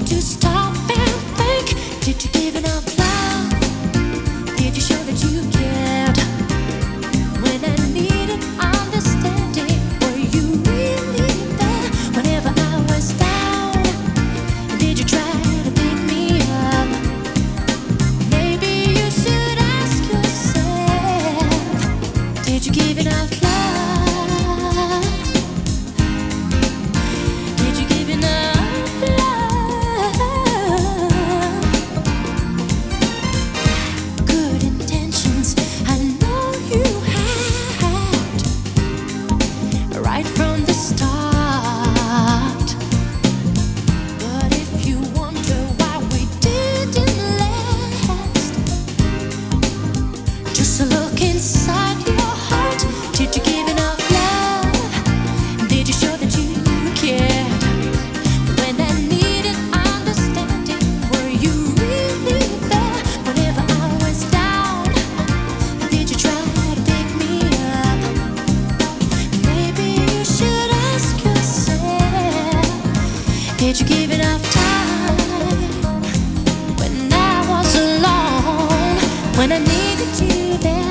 to stop and think? Did you give enough love? Did you show that you cared? When I needed understanding, were you really there? Whenever I was down, did you try to pick me up? Maybe you should ask yourself, did you give enough love? Did you give enough love? Good intentions, I know you had, right from the start. But if you wonder why we didn't last, just look inside your heart. Did you give enough love? Did you show that you cared? When I needed understanding, were you really there? Whenever I was down, did you try to pick me up? Maybe you should ask yourself, did you give enough time? When I was alone, when I needed you there,